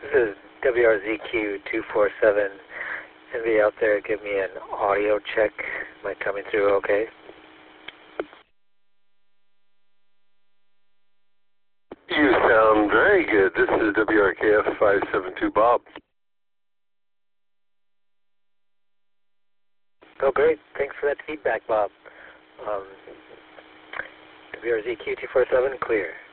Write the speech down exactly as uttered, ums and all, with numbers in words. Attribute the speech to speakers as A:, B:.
A: This is W R Z Q two four seven. Anybody out there give me an audio check? Am I coming through okay?
B: You sound very good. This is W R K F five seven two Bob.
A: Oh, great. Thanks for that feedback, Bob. Um, W R Z Q two four seven, clear.